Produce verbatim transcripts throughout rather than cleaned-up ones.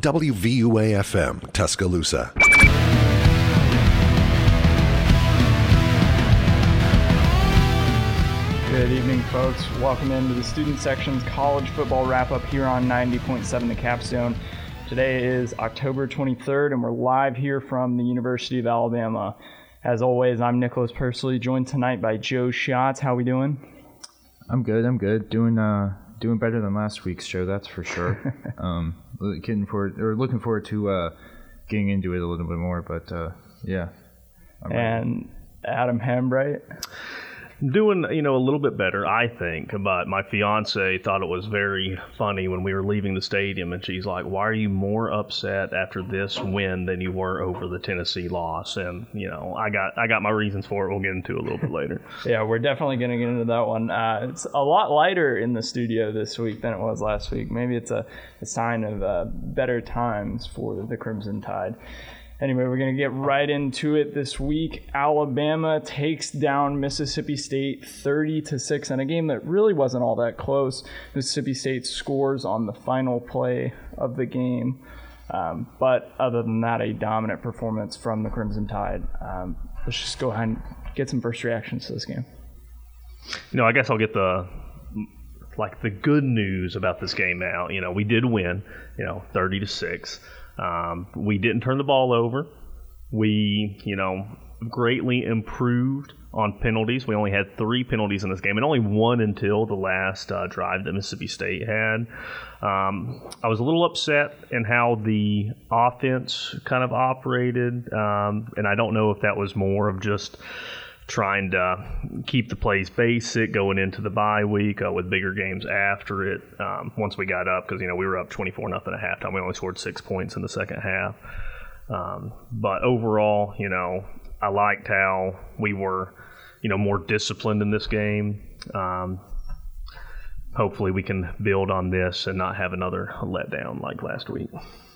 W V U A F M, Tuscaloosa. Good evening, folks. Welcome into the Student Section's college football wrap-up here on ninety point seven The Capstone. Today is October twenty-third, and we're live here from the University of Alabama. As always, I'm Nicholas Pursley, joined tonight by Joe Schatz. How we doing? I'm good. I'm good. Doing uh doing better than last week's show, that's for sure. um, looking forward or looking forward to uh getting into it a little bit more. But uh, yeah. I'm and ready. Adam Hambright. Doing, you know, a little bit better, I think, but my fiance thought it was very funny when we were leaving the stadium, and she's like, why are you more upset after this win than you were over the Tennessee loss? And, you know, I got I got my reasons for it. We'll get into it a little bit later. Yeah, we're definitely going to get into that one. Uh, it's a lot lighter in the studio this week than it was last week. Maybe it's a, a sign of uh, better times for the Crimson Tide. Anyway, we're going to get right into it this week. Alabama takes down Mississippi State thirty to six in a game that really wasn't all that close. Mississippi State scores on the final play of the game. Um, but other than that, a dominant performance from the Crimson Tide. Um, let's just go ahead and get some first reactions to this game. You know, I guess I'll get the like the good news about this game out. You know, we did win, you know, thirty to six. Um, we didn't turn the ball over. We, you know, greatly improved on penalties. We only had three penalties in this game, and only one until the last uh, drive that Mississippi State had. Um, I was a little upset in how the offense kind of operated, um, and I don't know if that was more of just trying to keep the plays basic going into the bye week uh, with bigger games after it. Um, once we got up, because you know we were up twenty-four nothing at halftime, we only scored six points in the second half. Um, but overall, you know, I liked how we were, you know, more disciplined in this game. Um, hopefully, we can build on this and not have another letdown like last week.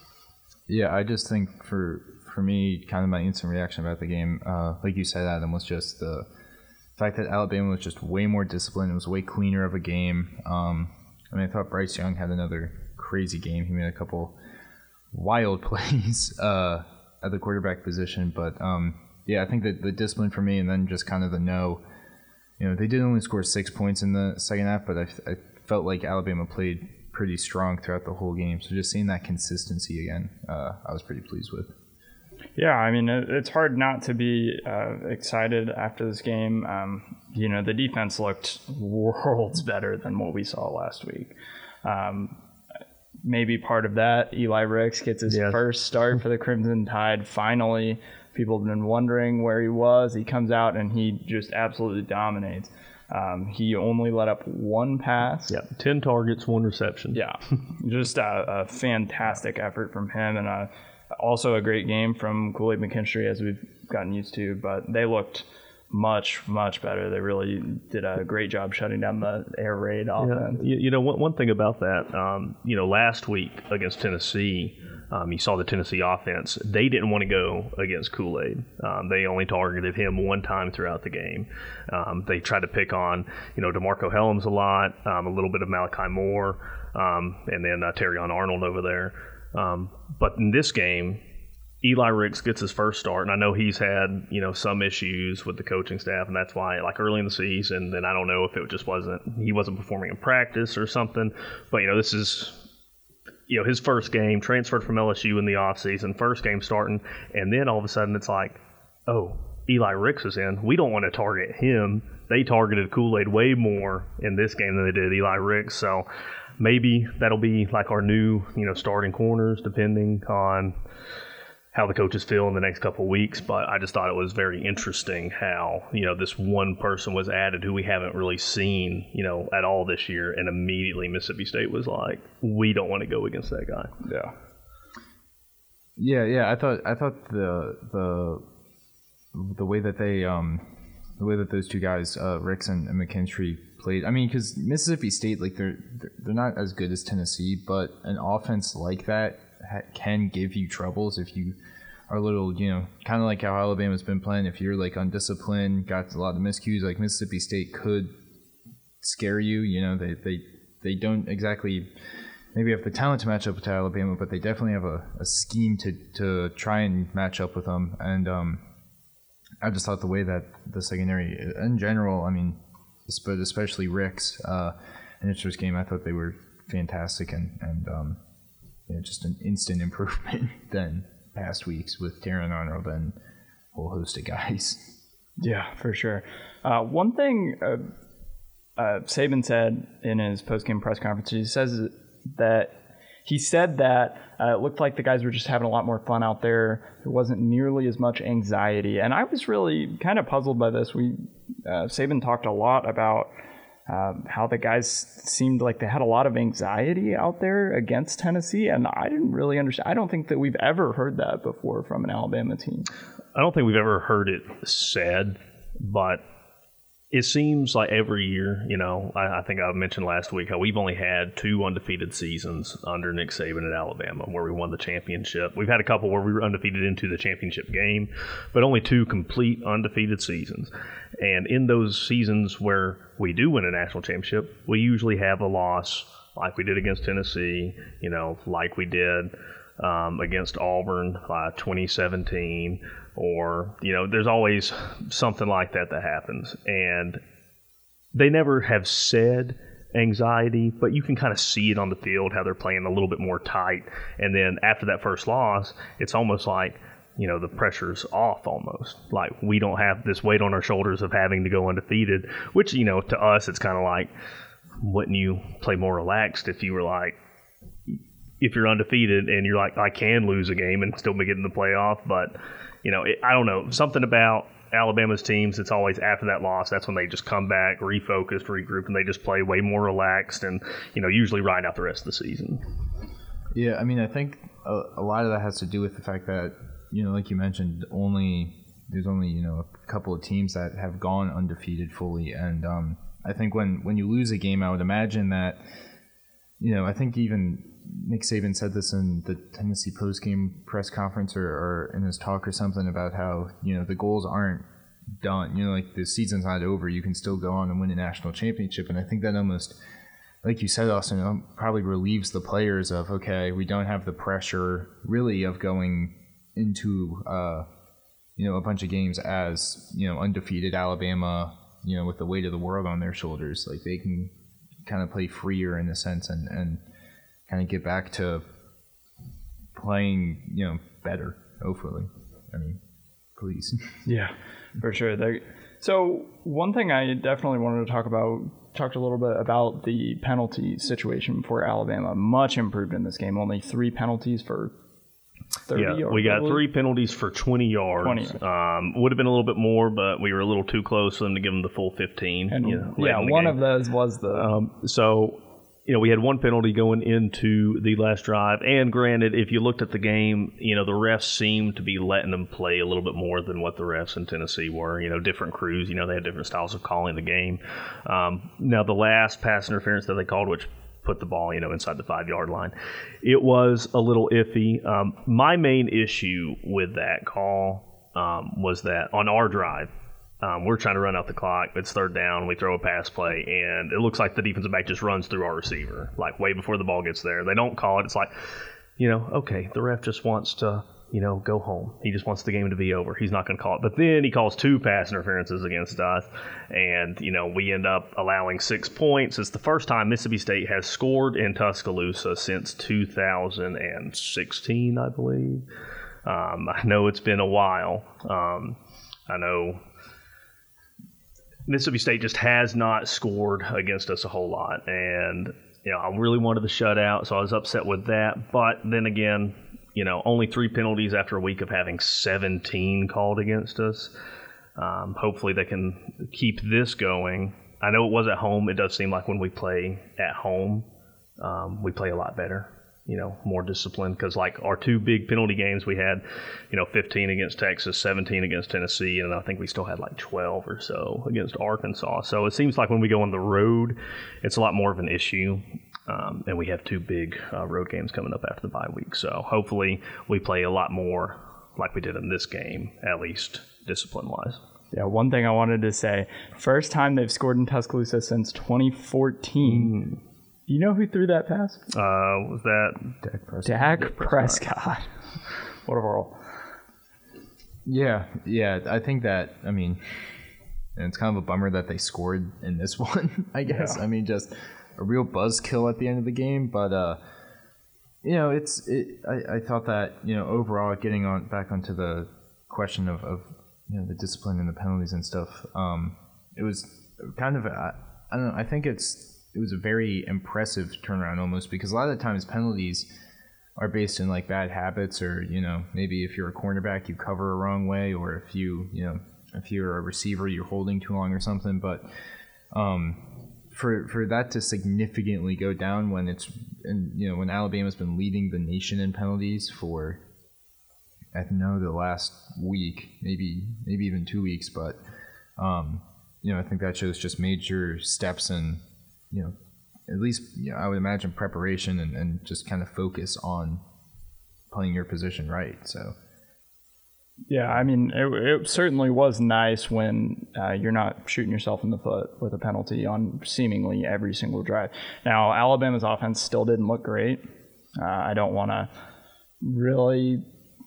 Yeah, I just think for. For me, kind of my instant reaction about the game, uh, like you said, Adam, was just the fact that Alabama was just way more disciplined. It was way cleaner of a game. Um, I mean, I thought Bryce Young had another crazy game. He made a couple wild plays uh, at the quarterback position. But, um, yeah, I think that the discipline for me and then just kind of the no, you know, they did only score six points in the second half, but I, I felt like Alabama played pretty strong throughout the whole game. So just seeing that consistency again, uh, I was pretty pleased with. Yeah, I mean, it's hard not to be uh, excited after this game. Um, you know, the defense looked worlds better than what we saw last week. Um, maybe part of that, Eli Ricks gets his yes. first start for the Crimson Tide. Finally, people have been wondering where he was. He comes out and he just absolutely dominates. Um, he only let up one pass. Yeah, ten targets, one reception. Yeah, just a, a fantastic effort from him, and a Also a great game from Kool-Aid McKinstry, as we've gotten used to, but they looked much, much better. They really did a great job shutting down the air raid offense. Yeah, you know, one, one thing about that, um, you know, last week against Tennessee, um, you saw the Tennessee offense. They didn't want to go against Kool-Aid. Um, they only targeted him one time throughout the game. Um, they tried to pick on, you know, DeMarco Helms a lot, um, a little bit of Malachi Moore, um, and then uh, Terrion Arnold over there. Um, but in this game, Eli Ricks gets his first start, and I know he's had, you know, some issues with the coaching staff, and that's why, like, early in the season, then I don't know if it just wasn't, he wasn't performing in practice or something, but, you know, this is, you know, his first game, transferred from L S U in the offseason, first game starting, and then all of a sudden it's like, oh, Eli Ricks is in. We don't want to target him. They targeted Kool-Aid way more in this game than they did Eli Ricks, so maybe that'll be like our new, you know, starting corners, depending on how the coaches feel in the next couple of weeks. But I just thought it was very interesting how, you know, this one person was added who we haven't really seen, you know, at all this year. And immediately Mississippi State was like, we don't want to go against that guy. Yeah. Yeah, yeah. I thought I thought the the the way that they um the way that those two guys, uh, Ricks and, and McKinstry, played. I mean, because Mississippi State, like they're they're not as good as Tennessee, but an offense like that ha- can give you troubles if you are a little, you know, kind of like how Alabama's been playing. If you're like undisciplined, got a lot of miscues, like Mississippi State could scare you. You know, they they they don't exactly maybe have the talent to match up with Alabama, but they definitely have a, a scheme to, to try and match up with them. And um, I just thought the way that the secondary, in general, I mean, but especially Rick's uh, in its first game, I thought they were fantastic and, and um, you know, just an instant improvement than past weeks with Darren Arnold and a whole host of guys. Yeah, for sure. Uh, one thing uh, uh, Saban said in his post-game press conference, he says that he said that uh, it looked like the guys were just having a lot more fun out there. There wasn't nearly as much anxiety. And I was really kind of puzzled by this. We uh, Saban talked a lot about uh, how the guys seemed like they had a lot of anxiety out there against Tennessee. And I didn't really understand. I don't think that we've ever heard that before from an Alabama team. I don't think we've ever heard it said, but it seems like every year, you know, I, I think I mentioned last week how we've only had two undefeated seasons under Nick Saban at Alabama where we won the championship. We've had a couple where we were undefeated into the championship game, but only two complete undefeated seasons. And in those seasons where we do win a national championship, we usually have a loss like we did against Tennessee, you know, like we did um, against Auburn uh, twenty seventeen. Or, you know, there's always something like that that happens. And they never have said anxiety, but you can kind of see it on the field, how they're playing a little bit more tight. And then after that first loss, it's almost like, you know, the pressure's off almost. Like we don't have this weight on our shoulders of having to go undefeated, which, you know, to us, it's kind of like, wouldn't you play more relaxed if you were like, if you're undefeated and you're like, I can lose a game and still make it in the playoff, but you know, it, I don't know, something about Alabama's teams, it's always after that loss, that's when they just come back, refocused, regroup, and they just play way more relaxed and, you know, usually ride out the rest of the season. Yeah, I mean, I think a, a lot of that has to do with the fact that, you know, like you mentioned, only there's only, you know, a couple of teams that have gone undefeated fully. And um, I think when, when you lose a game, I would imagine that, you know, I think even Nick Saban said this in the Tennessee post-game press conference or, or in his talk or something about how, you know, the goals aren't done. You know, like the season's not over. You can still go on and win a national championship. And I think that almost, like you said, Austin, probably relieves the players of, okay, we don't have the pressure really of going into, uh, you know, a bunch of games as, you know, undefeated Alabama, you know, with the weight of the world on their shoulders. Like they can kind of play freer in a sense and, and kind of get back to playing, you know, better, hopefully. I mean, please. Yeah, for sure. They're, so one thing I definitely wanted to talk about, talked a little bit about the penalty situation for Alabama. Much improved in this game. Only three penalties for thirty. Yeah, or we got probably? three penalties for twenty yards. twenty. Um, would have been a little bit more, but we were a little too close for them to give them the full fifteen. And you know, yeah, one game. of those was the... Um, so... You know, we had one penalty going into the last drive, and granted, if you looked at the game, you know, the refs seemed to be letting them play a little bit more than what the refs in Tennessee were. You know, different crews, you know, they had different styles of calling the game. Um, now, the last pass interference that they called, which put the ball, you know, inside the five-yard line, it was a little iffy. Um, my main issue with that call um, was that on our drive, Um, we're trying to run out the clock. It's third down. We throw a pass play, and it looks like the defensive back just runs through our receiver, like way before the ball gets there. They don't call it. It's like, you know, okay, the ref just wants to, you know, go home. He just wants the game to be over. He's not going to call it. But then he calls two pass interferences against us, and, you know, we end up allowing six points. It's the first time Mississippi State has scored in Tuscaloosa since two thousand sixteen, I believe. Um, I know it's been a while. Um, I know Mississippi State just has not scored against us a whole lot. And, you know, I really wanted the shutout, so I was upset with that. But then again, you know, only three penalties after a week of having seventeen called against us. Um, hopefully they can keep this going. I know it was at home. It does seem like when we play at home, um, we play a lot better. You know, more disciplined, because like our two big penalty games we had, you know, fifteen against Texas, seventeen against Tennessee, and I think we still had like twelve or so against Arkansas. So it seems like when we go on the road, it's a lot more of an issue, um, and we have two big uh, road games coming up after the bye week. So hopefully we play a lot more like we did in this game, at least discipline-wise. Yeah, one thing I wanted to say, first time they've scored in Tuscaloosa since twenty fourteen. Mm. You know who threw that pass? Uh, was that Dak Prescott. Dak Prescott. What a whirl. Yeah, yeah. I think that, I mean, and it's kind of a bummer that they scored in this one, I guess. Yeah. I mean, just a real buzzkill at the end of the game. But, uh, you know, it's it. I, I thought that, you know, overall, getting on back onto the question of, of you know, the discipline and the penalties and stuff, um, it was kind of, I, I don't know, I think it's, it was a very impressive turnaround almost, because a lot of the times penalties are based in like bad habits, or, you know, maybe if you're a cornerback, you cover a wrong way, or if you, you know, if you're a receiver, you're holding too long or something. But um, for for that to significantly go down when it's, and you know, when Alabama's been leading the nation in penalties for, I know, the last week, maybe maybe even two weeks, but um, you know, I think that shows just major steps in, you know, at least, you know, I would imagine preparation and, and just kind of focus on playing your position right. So, yeah, I mean, it, it certainly was nice when uh, you're not shooting yourself in the foot with a penalty on seemingly every single drive. Now, Alabama's offense still didn't look great. Uh, I don't want to really...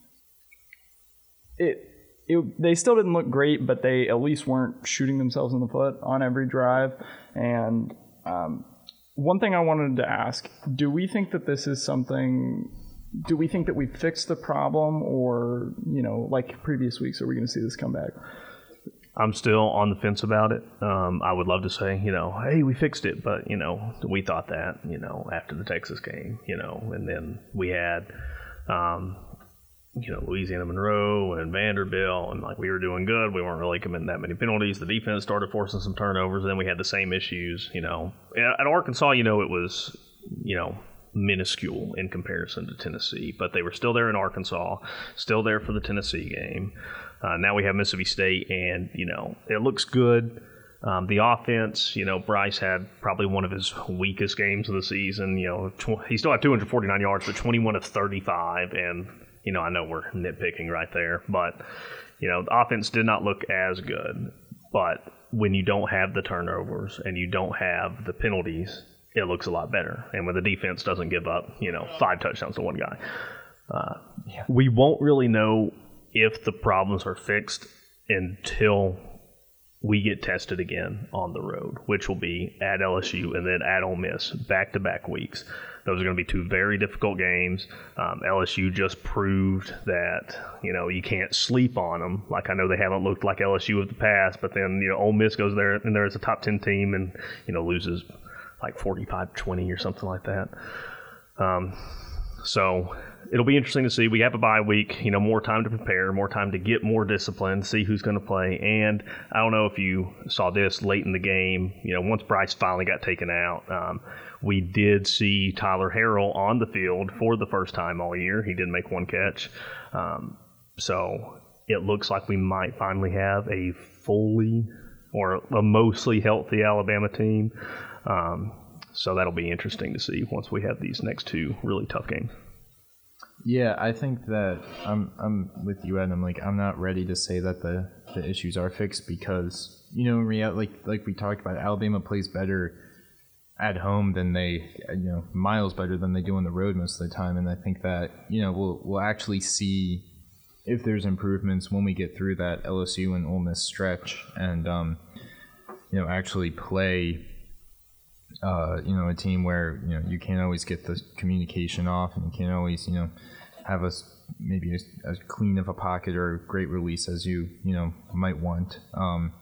It, it they still didn't look great, but they at least weren't shooting themselves in the foot on every drive. And um, one thing I wanted to ask, do we think that this is something... Do we think that we fixed the problem, or, you know, like previous weeks, are we going to see this come back? I'm still on the fence about it. Um, I would love to say, you know, hey, we fixed it, but, you know, we thought that, you know, after the Texas game, you know, and then we had, um, you know, Louisiana Monroe and Vanderbilt, and like we were doing good. We weren't really committing that many penalties. The defense started forcing some turnovers, and then we had the same issues, you know. At Arkansas, you know, it was, you know, minuscule in comparison to Tennessee, but they were still there in Arkansas, still there for the Tennessee game. Uh, now we have Mississippi State, and, you know, it looks good. Um, the offense, you know, Bryce had probably one of his weakest games of the season. You know, tw- he still had two hundred forty-nine yards, but twenty-one of thirty-five, and, you know, I know we're nitpicking right there, but, you know, the offense did not look as good. But when you don't have the turnovers and you don't have the penalties, it looks a lot better. And when the defense doesn't give up, you know, five touchdowns to one guy. Uh, yeah. We won't really know if the problems are fixed until we get tested again on the road, which will be at L S U and then at Ole Miss, back-to-back weeks. Those are going to be two very difficult games. Um, L S U just proved that, you know, you can't sleep on them. Like, I know they haven't looked like L S U of the past, but then, you know, Ole Miss goes there and there as a top ten team and, you know, loses like forty-five twenty or something like that. Um, so it'll be interesting to see. We have a bye week, you know, more time to prepare, more time to get more discipline, see who's going to play. And I don't know if you saw this late in the game, you know, once Bryce finally got taken out, um, we did see Tyler Harrell on the field for the first time all year. He did make one catch. Um, so it looks like we might finally have a fully or a mostly healthy Alabama team. Um, so that'll be interesting to see once we have these next two really tough games. Yeah, I think that I'm I'm with you, Ed. I'm like, I'm not ready to say that the, the issues are fixed because, you know, in reality, like like we talked about, Alabama plays better at home than they, you know, miles better than they do on the road most of the time. And I think that, you know, we'll we'll actually see if there's improvements when we get through that L S U and Ole Miss stretch, and um, you know, actually play. Uh, you know, a team where, you know, you can't always get the communication off, and you can't always, you know, have a maybe a, as clean of a pocket or a great release as you, you know, might want. Um,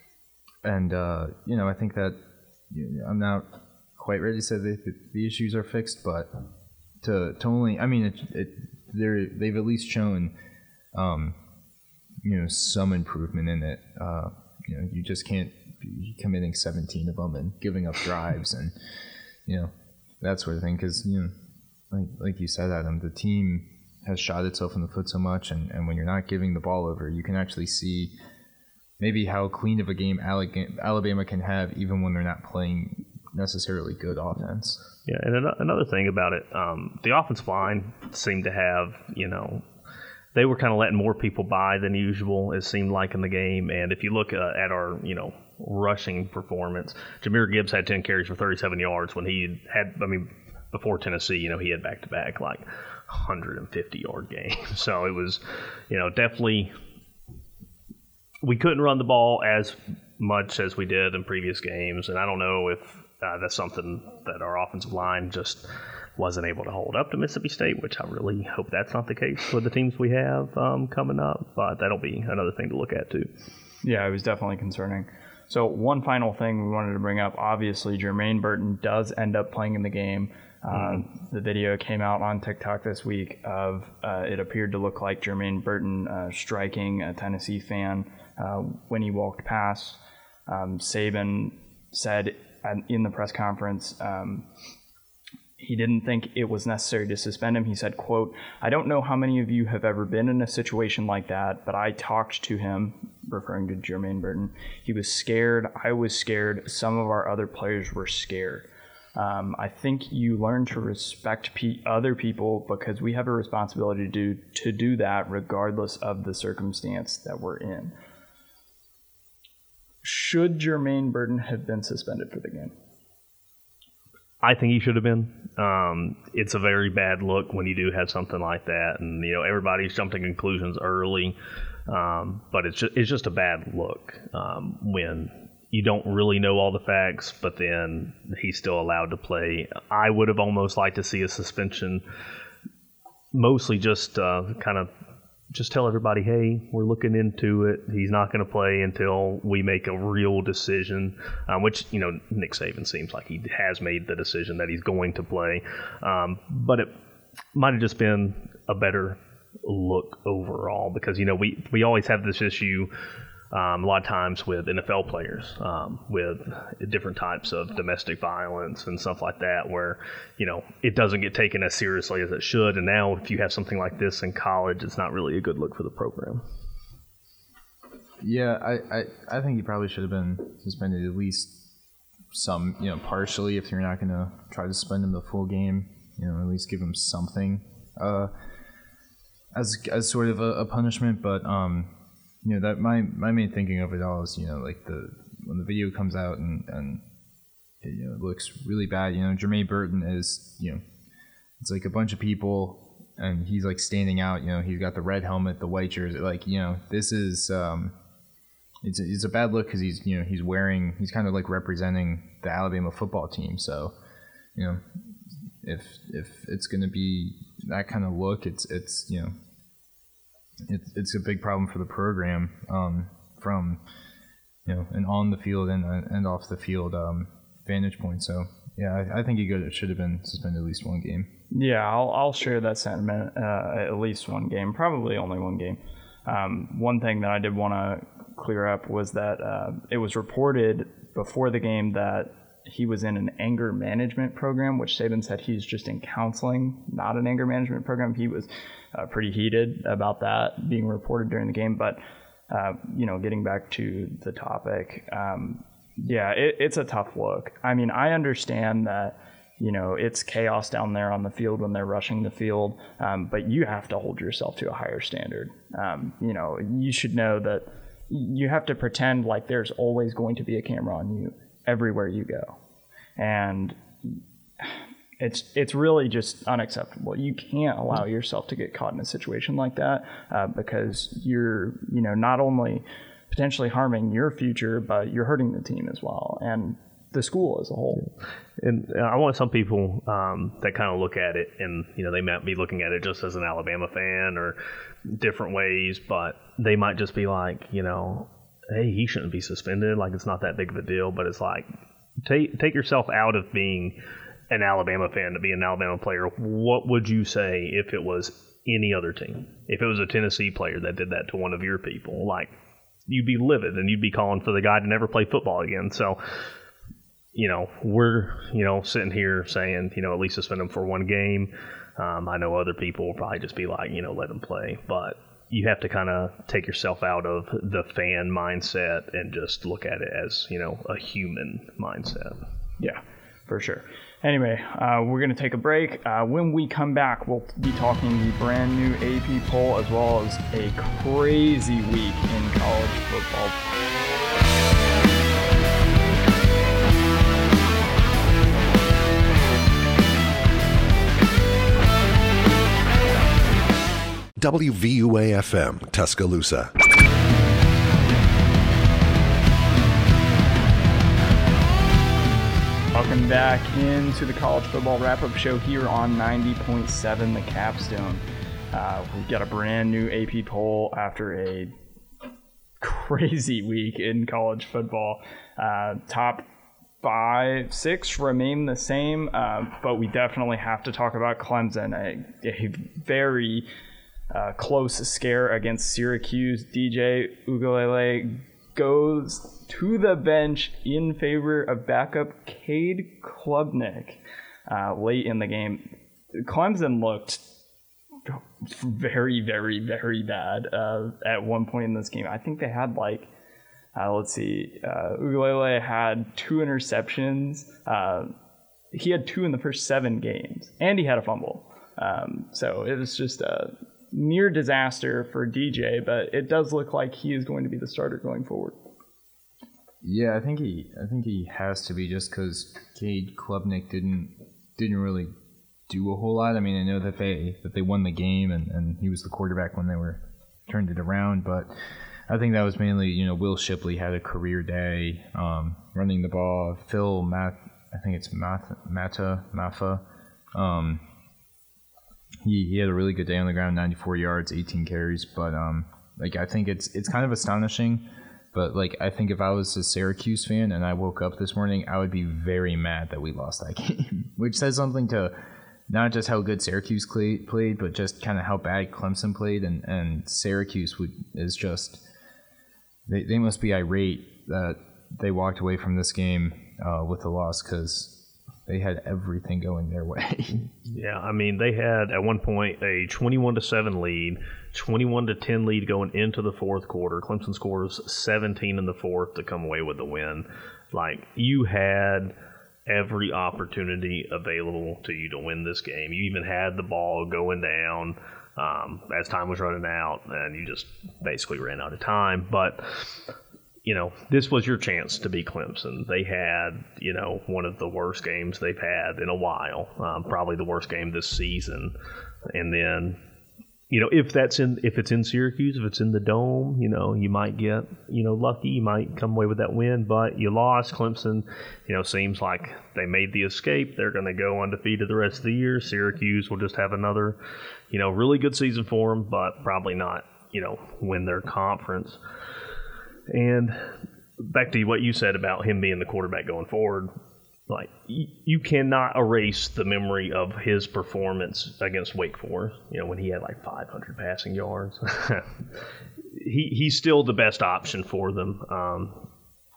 and, uh, you know, I think that you know, I'm not quite ready to say that the, the issues are fixed, but to, to only, I mean, it, it, they're, they've at least shown, um, you know, some improvement in it. Uh, you know, you just can't committing seventeen of them and giving up drives and, you know, that sort of thing. Because, you know, like like you said, Adam, the team has shot itself in the foot so much, and, and when you're not giving the ball over, you can actually see maybe how clean of a game Alabama can have even when they're not playing necessarily good offense. Yeah, and another thing about it, um, the offensive line seemed to have, you know, they were kind of letting more people by than usual, it seemed like, in the game. And if you look uh, at our, you know, rushing performance. Jahmyr Gibbs had ten carries for thirty-seven yards when he had, I mean, before Tennessee, you know, he had back-to-back, like, one hundred fifty-yard games. So it was, you know, definitely we couldn't run the ball as much as we did in previous games, and I don't know if uh, that's something that our offensive line just wasn't able to hold up to Mississippi State, which I really hope that's not the case for the teams we have um, coming up, but that'll be another thing to look at too. Yeah, it was definitely concerning. So one final thing we wanted to bring up, obviously Jermaine Burton does end up playing in the game. Uh, the video came out on TikTok this week of uh, it appeared to look like Jermaine Burton uh, striking a Tennessee fan uh, when he walked past. Um, Saban said in the press conference um, he didn't think it was necessary to suspend him. He said, quote, "I don't know how many of you have ever been in a situation like that, but I talked to him," referring to Jermaine Burton. "He was scared. I was scared. Some of our other players were scared." Um, I think you learn to respect pe- other people because we have a responsibility to do, to do that regardless of the circumstance that we're in. Should Jermaine Burton have been suspended for the game? I think he should have been. Um, it's a very bad look when you do have something like that, and you know everybody's jumping to conclusions early, um, but it's just, it's just a bad look um, when you don't really know all the facts, but then he's still allowed to play. I would have almost liked to see a suspension, mostly just uh, kind of just tell everybody, hey, we're looking into it. He's not going to play until we make a real decision, um, which, you know, Nick Saban seems like he has made the decision that he's going to play. Um, but it might have just been a better look overall because, you know, we, we always have this issue Um, a lot of times with N F L players, um, with different types of domestic violence and stuff like that, where, you know, it doesn't get taken as seriously as it should. And now if you have something like this in college, it's not really a good look for the program. Yeah, I, I, I think he probably should have been suspended at least some, you know, partially if you're not going to try to suspend him the full game, you know, at least give him something uh, as as sort of a, a punishment. But, um, you know, that my, my main thinking of it all is, you know, like the when the video comes out and, and it, you know, it looks really bad. You know, Jermaine Burton is, you know, it's like a bunch of people and he's like standing out. You know, he's got the red helmet, the white jersey. Like, you know, this is um, it's a, it's a bad look because he's you know he's wearing he's kind of like representing the Alabama football team. So, you know, if if it's going to be that kind of look, it's it's you know. It's it's a big problem for the program um, from you know an on the field and and off the field um, vantage point. So yeah, I, I think he could should have been suspended at least one game. Yeah, I'll I'll share that sentiment. Uh, at least one game, probably only one game. Um, one thing that I did want to clear up was that uh, it was reported before the game that he was in an anger management program, which Saban said he's just in counseling, not an anger management program. He was uh, pretty heated about that being reported during the game. But, uh, you know, getting back to the topic, um, yeah, it, it's a tough look. I mean, I understand that, you know, it's chaos down there on the field when they're rushing the field, um, but you have to hold yourself to a higher standard. Um, you know, you should know that you have to pretend like there's always going to be a camera on you everywhere you go, and it's it's really just unacceptable. You can't allow yourself to get caught in a situation like that uh, because you're you know not only potentially harming your future, but you're hurting the team as well and the school as a whole. And I want some people um, that kind of look at it, and you know they might be looking at it just as an Alabama fan or different ways, but they might just be like, you know. Hey, he shouldn't be suspended. Like, it's not that big of a deal. But it's like, take take yourself out of being an Alabama fan to be an Alabama player. What would you say if it was any other team? If it was a Tennessee player that did that to one of your people, like, you'd be livid and you'd be calling for the guy to never play football again. So, you know, we're, you know, sitting here saying, you know, at least suspend him for one game. Um, I know other people will probably just be like, you know, let him play. But you have to kind of take yourself out of the fan mindset and just look at it as, you know, a human mindset. Yeah, for sure. Anyway, uh, we're going to take a break. Uh, when we come back, we'll be talking the brand new A P poll as well as a crazy week in college football. W V U A F M, Tuscaloosa. Welcome back into the College Football Wrap-Up Show here on ninety point seven The Capstone. Uh, we've got a brand new A P poll after a crazy week in college football. Uh, top five, six remain the same, uh, but we definitely have to talk about Clemson. A, a very uh, close scare against Syracuse. D J Uiagalelei goes to the bench in favor of backup Cade Klubnik uh, late in the game. Clemson looked very, very, very bad uh, at one point in this game. I think they had like, uh, let's see, uh, Uiagalelei had two interceptions. Uh, he had two in the first seven games, and he had a fumble. Um, so it was just a near disaster for D J, but it does look like he is going to be the starter going forward. Yeah, I think he, I think he has to be, just because Cade Klubnik didn't, didn't really do a whole lot. I mean, I know that they that they won the game, and, and he was the quarterback when they were turned it around, but I think that was mainly, you know, Will Shipley had a career day um, running the ball. Phil Matt, I think it's Math, Mata Mafa. Um, he he had a really good day on the ground, ninety-four yards, eighteen carries. But um, like I think it's it's kind of astonishing. But like I think if I was a Syracuse fan and I woke up this morning, I would be very mad that we lost that game, which says something to not just how good Syracuse played, but just kind of how bad Clemson played. And, and Syracuse would is just they they must be irate that they walked away from this game uh, with a loss, because they had everything going their way. Yeah, I mean, they had at one point a twenty-one to seven lead, twenty-one to ten lead going into the fourth quarter. Clemson scores seventeen in the fourth to come away with the win. Like, you had every opportunity available to you to win this game. You even had the ball going down um, as time was running out, and you just basically ran out of time. But you know, this was your chance to beat Clemson. They had, you know, one of the worst games they've had in a while, um, probably the worst game this season. And then, you know, if that's in, if it's in Syracuse, if it's in the Dome, you know, you might get, you know, lucky. You might come away with that win, but you lost. Clemson, you know, seems like they made the escape. They're going to go undefeated the rest of the year. Syracuse will just have another, you know, really good season for them, but probably not, you know, win their conference. And back to what you said about him being the quarterback going forward, like you, you cannot erase the memory of his performance against Wake Forest. You know, when he had like five hundred passing yards, he he's still the best option for them. Um,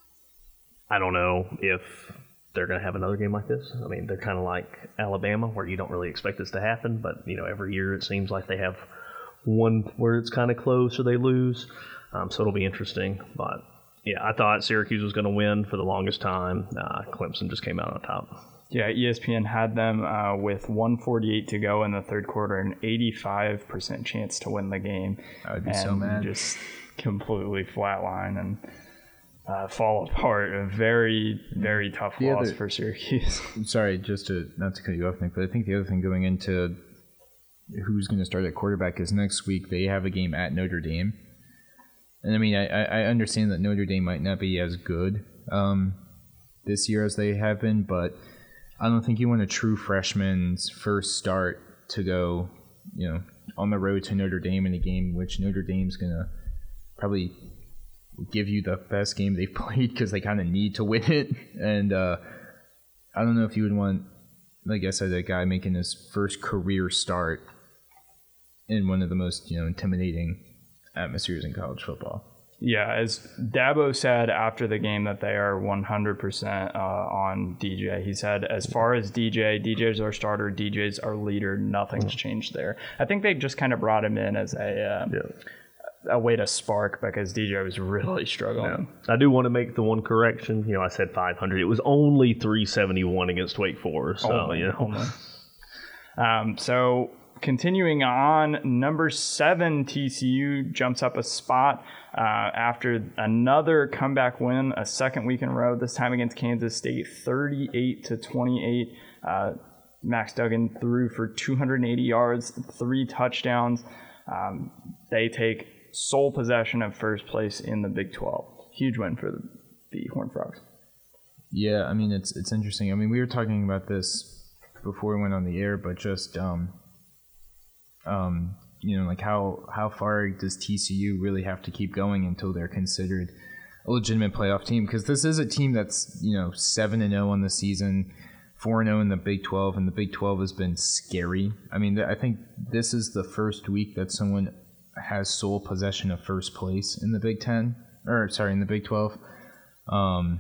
I don't know if they're going to have another game like this. I mean, they're kind of like Alabama, where you don't really expect this to happen, but you know, every year it seems like they have one where it's kind of close or they lose. Um, so it'll be interesting. But, yeah, I thought Syracuse was going to win for the longest time. Uh, Clemson just came out on top. Yeah, E S P N had them uh, with one forty-eight to go in the third quarter, an eighty-five percent chance to win the game. I would be and so mad. Just completely flatline and uh, fall apart. A very, very tough The loss other- for Syracuse. Sorry, just to not to cut you off, Nick, but I think the other thing going into who's going to start at quarterback is next week they have a game at Notre Dame. And I mean, I, I understand that Notre Dame might not be as good um, this year as they have been, but I don't think you want a true freshman's first start to go, you know, on the road to Notre Dame in a game which Notre Dame's going to probably give you the best game they've played, because they kind of need to win it. And uh, I don't know if you would want, like I said, a guy making his first career start in one of the most, you know, intimidating atmospheres in college football. Yeah, as Dabo said after the game that they are one hundred percent uh, on D J. He said, as far as D J, D J's our starter, D J's our leader. Nothing's changed there. I think they just kind of brought him in as a uh, yeah. a way to spark, because D J was really struggling. Yeah. I do want to make the one correction. You know, I said five hundred. It was only three seventy-one against Wake Forest. So, only, you know. only. Um, so continuing on, number seven T C U jumps up a spot uh, after another comeback win, a second week in a row. This time against Kansas State, thirty-eight to twenty-eight. Uh, Max Duggan threw for two hundred eighty yards, three touchdowns. Um, they take sole possession of first place in the Big twelve. Huge win for the, the Horned Frogs. Yeah, I mean, it's it's interesting. I mean, we were talking about this before we went on the air, but just, um, um, you know, like how, how far does T C U really have to keep going until they're considered a legitimate playoff team? Because this is a team that's, you know, seven and oh on the season, four and oh in the Big twelve, and the Big twelve has been scary. I mean, I think this is the first week that someone has sole possession of first place in the Big Ten, or sorry, in the Big twelve. Um,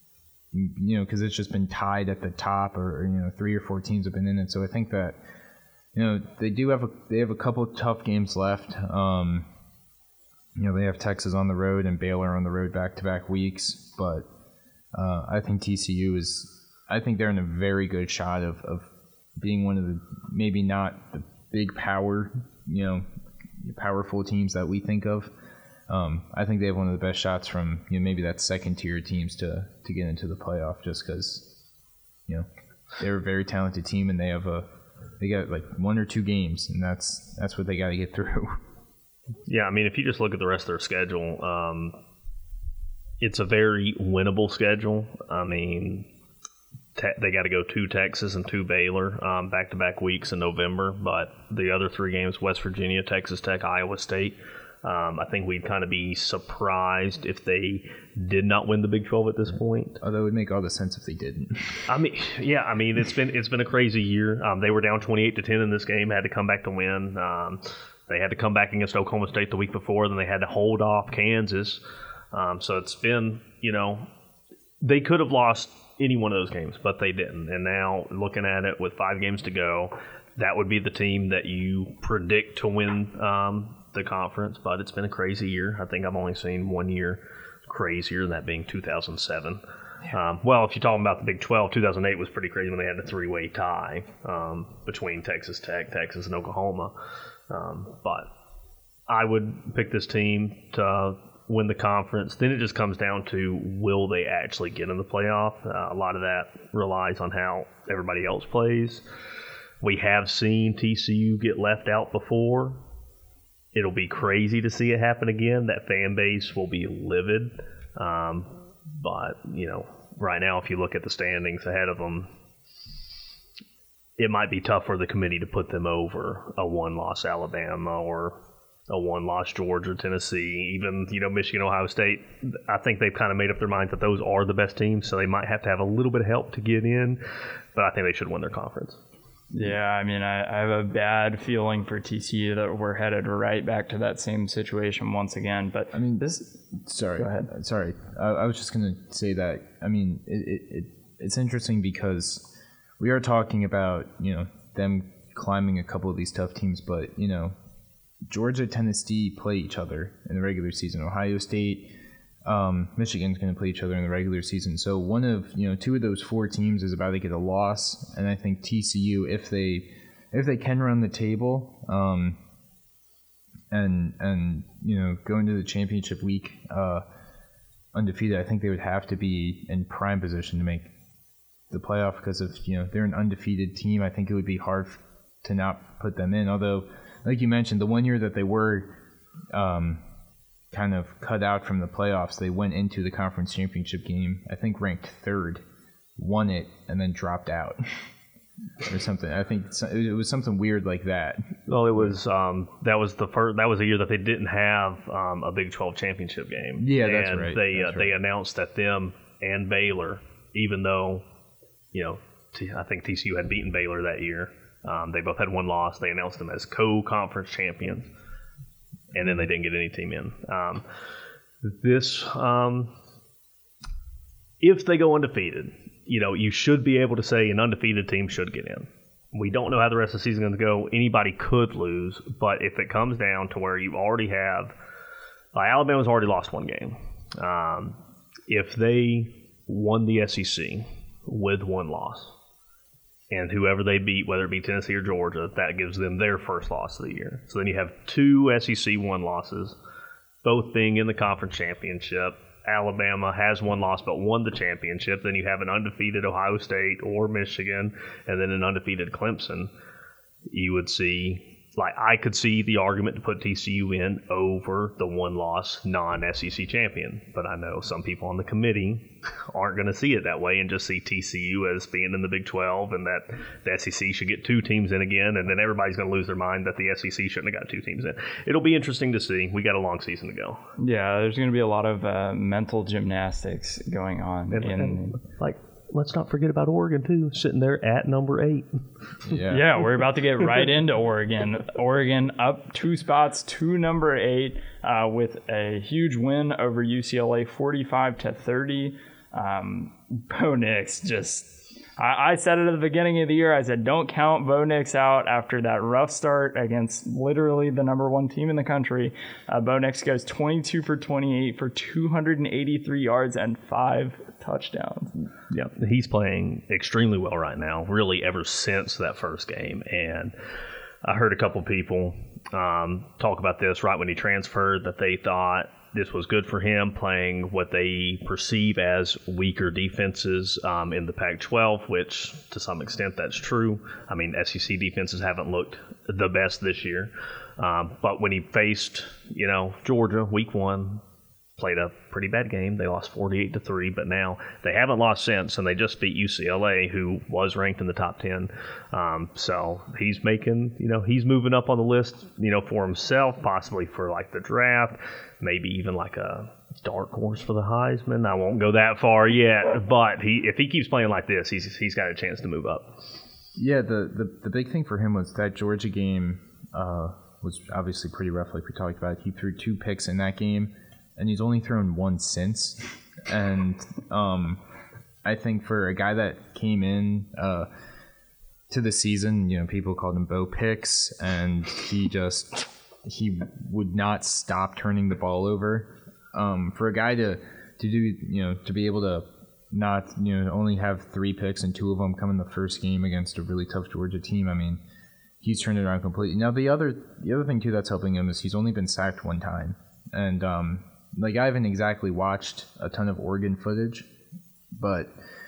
you know, because it's just been tied at the top, or, or you know, three or four teams have been in it. So I think that, you know, they do have a they have a couple of tough games left. Um, you know, they have Texas on the road and Baylor on the road back to back weeks, but uh, I think T C U is. I think they're in a very good shot of, of being one of the maybe not the big power, you know, powerful teams that we think of. Um, I think they have one of the best shots from, you know, maybe that second tier teams to, to get into the playoff, just because, you know, they're a very talented team and they have a they got like one or two games, and that's that's what they got to get through. Yeah, I mean, if you just look at the rest of their schedule, um, it's a very winnable schedule. I mean, te- they got to go to Texas and to Baylor um, back-to-back weeks in November, but the other three games, West Virginia, Texas Tech, Iowa State, Um, I think we'd kind of be surprised if they did not win the Big twelve at this point. Although it would make all the sense if they didn't. I mean, yeah, I mean it's been it's been a crazy year. Um, they were down twenty-eight to ten in this game, had to come back to win. Um, they had to come back against Oklahoma State the week before, then they had to hold off Kansas. Um, so it's been, you know, they could have lost any one of those games, but they didn't. And now looking at it with five games to go, that would be the team that you predict to win um, the conference, but it's been a crazy year. I think I've only seen one year crazier, than that being two thousand seven. Yeah. Um, well, if you're talking about the Big twelve, two thousand eight was pretty crazy when they had the three-way tie um, between Texas Tech, Texas, and Oklahoma. Um, but I would pick this team to win the conference. Then it just comes down to, will they actually get in the playoff? Uh, a lot of that relies on how everybody else plays. We have seen T C U get left out before. It'll be crazy to see it happen again. That fan base will be livid. Um, but, you know, right now, if you look at the standings ahead of them, it might be tough for the committee to put them over a one-loss Alabama or a one-loss Georgia, Tennessee, even, you know, Michigan, Ohio State. I think they've kind of made up their minds that those are the best teams, so they might have to have a little bit of help to get in. But I think they should win their conference. Yeah, I mean, I, I have a bad feeling for T C U that we're headed right back to that same situation once again. But I mean, this. Sorry, Go ahead. Sorry, I, I was just going to say that. I mean, it, it, it it's interesting because we are talking about, you know, them climbing a couple of these tough teams, but you know, Georgia, Tennessee play each other in the regular season. Ohio State, um, Michigan's going to play each other in the regular season. So one of, you know, two of those four teams is about to get a loss, and I think T C U, if they if they can run the table, um, and and you know, go into the championship week uh, undefeated, I think they would have to be in prime position to make the playoff, because if, you know, they're an undefeated team, I think it would be hard to not put them in. Although, like you mentioned, the one year that they were um, kind of cut out from the playoffs, they went into the conference championship game, I think ranked third, won it, and then dropped out or something. I think it was something weird like that. Well, it was um, that was the first. That was a year that they didn't have um, a Big twelve championship game. Yeah, that's and right. They that's uh, right. they announced that them and Baylor, even though, you know, T- I think T C U had beaten Baylor that year. Um, they both had one loss. They announced them as co-conference champions, and then they didn't get any team in. Um, this, um, if they go undefeated, you know, you should be able to say an undefeated team should get in. We don't know how the rest of the season is going to go. Anybody could lose, but if it comes down to where you already have, uh, Alabama's already lost one game. Um, if they won the S E C with one loss, and whoever they beat, whether it be Tennessee or Georgia, that gives them their first loss of the year. So then you have two S E C one losses, both being in the conference championship. Alabama has one loss but won the championship. Then you have an undefeated Ohio State or Michigan, and then an undefeated Clemson. You would see like I could see the argument to put T C U in over the one-loss non-S E C champion, but I know some people on the committee aren't going to see it that way and just see T C U as being in the Big twelve and that the S E C should get two teams in again, and then everybody's going to lose their mind that the S E C shouldn't have got two teams in. It'll be interesting to see. We got a long season to go. Yeah, there's going to be a lot of uh, mental gymnastics going on. And, in, and like, let's not forget about Oregon, too, sitting there at number eight. Yeah. Yeah, we're about to get right into Oregon. Oregon up two spots to number eight uh, with a huge win over U C L A, forty-five to thirty. Um, Bo Nix just, I, I said it at the beginning of the year. I said, don't count Bo Nix out after that rough start against literally the number one team in the country. Uh, Bo Nix goes twenty-two for twenty-eight for two hundred eighty-three yards and five touchdowns. Yeah, he's playing extremely well right now, really ever since that first game. And I heard a couple people um, talk about this right when he transferred, that they thought this was good for him playing what they perceive as weaker defenses um, in the Pac twelve, which to some extent that's true. I mean, S E C defenses haven't looked the best this year. Um, but when he faced, you know, Georgia week one, played a pretty bad game. They lost forty-eight to three, but now they haven't lost since, and they just beat U C L A, who was ranked in the top ten. Um, so he's making, you know, he's moving up on the list, you know, for himself, possibly for like the draft, maybe even like a dark horse for the Heisman. I won't go that far yet, but he if he keeps playing like this, he's he's got a chance to move up. Yeah, the, the, the big thing for him was that Georgia game uh, was obviously pretty rough, like we talked about. He threw two picks in that game, and he's only thrown one since. And um, I think for a guy that came in uh, to the season, you know, people called him Bo Picks, and he just he would not stop turning the ball over. Um, for a guy to to do, you know, to be able to not, you know, only have three picks and two of them come in the first game against a really tough Georgia team, I mean, he's turned it around completely. Now the other the other thing too that's helping him is he's only been sacked one time, and um. Like, I haven't exactly watched a ton of Oregon footage, but,